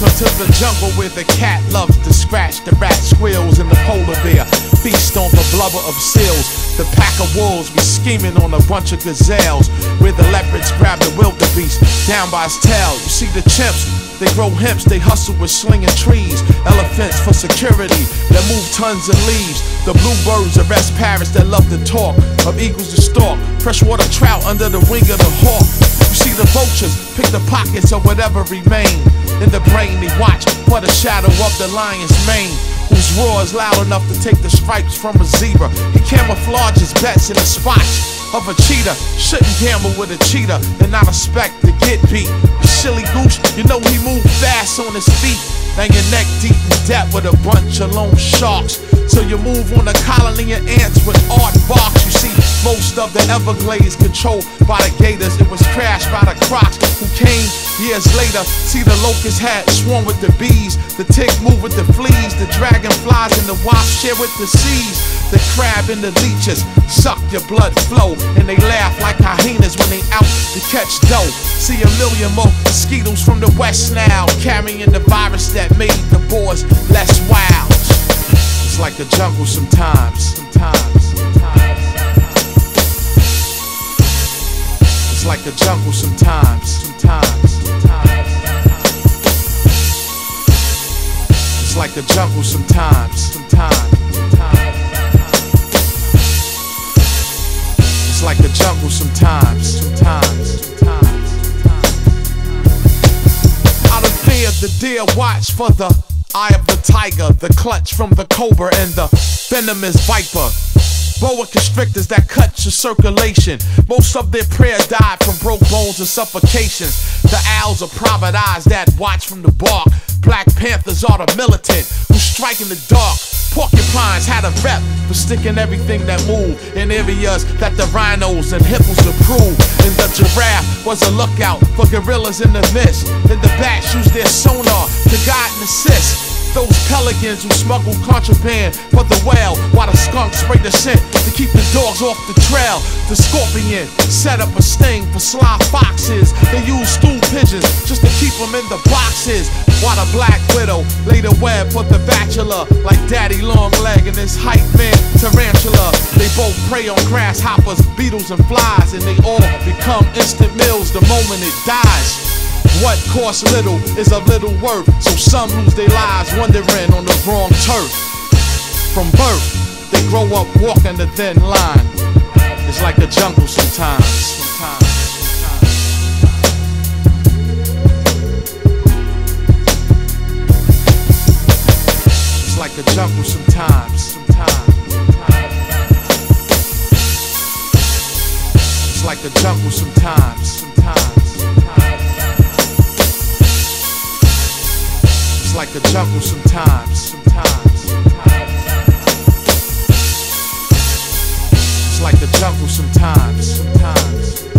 Welcome to the jungle where the cat loves to scratch, the rat squeals, and the polar bear feast on the blubber of seals. The pack of wolves be scheming on a bunch of gazelles, where the leopards grab the wildebeest down by his tail. You see the chimps, they grow hemps, they hustle with slinging trees. Elephants for security that move tons of leaves. The bluebirds arrest parrots that love to talk, of eagles to stalk freshwater trout under the wing of the hawk. You see the vultures pick the pockets of whatever remain. In the brain they watch for the shadow of the lion's mane, whose roar is loud enough to take the stripes from a zebra. He camouflages bets in the spots of a cheetah. Shouldn't gamble with a cheetah and not expect to get beat. The silly goose, you know he moved fast on his feet. Now your neck deep in depth with a bunch of lone sharks. So you move on a colony of ants with art barks. You see most of the Everglades controlled by the gators. It was crashed by the crocs who came years later. See the locust hat swarm with the bees, the tick move with the fleas, the dragonflies and the wasps share with the seas. The crab and the leeches suck your blood flow, and they laugh like hyenas when they out to catch dough. See a million more mosquitoes from the west now, carrying the virus that made the boys less wild. It's like a jungle sometimes. It's like a jungle sometimes. It's like a jungle sometimes. It's like a jungle sometimes. Out of fear, the deer watch for the eye of the tiger, the clutch from the cobra and the venomous viper. Boa constrictors that cut your circulation. Most of their prey died from broke bones and suffocations. The owls are private eyes that watch from the bark. Black panthers are the militant who strike in the dark. Porcupines had a rep for sticking everything that moved in areas that the rhinos and hippos approve. And the giraffe was a lookout for gorillas in the mist. And the bats used their sonar to guide and assist those pelicans who smuggle contraband for the whale, while the skunk spray the scent to keep the dogs off the trail. The scorpion set up a sting for sly foxes. They use stool pigeons just to keep them in the boxes, while the black widow laid a web for the bachelor, like Daddy Longleg and his hype man Tarantula. They both prey on grasshoppers, beetles and flies, and they all become instant meals the moment it dies. What costs little is of little worth, so some lose their lives wandering on the wrong turf. From birth, they grow up walking the thin line. It's like a jungle sometimes. It's like a jungle sometimes. It's like a jungle sometimes. It's like a jungle sometimes. It's like a jungle sometimes.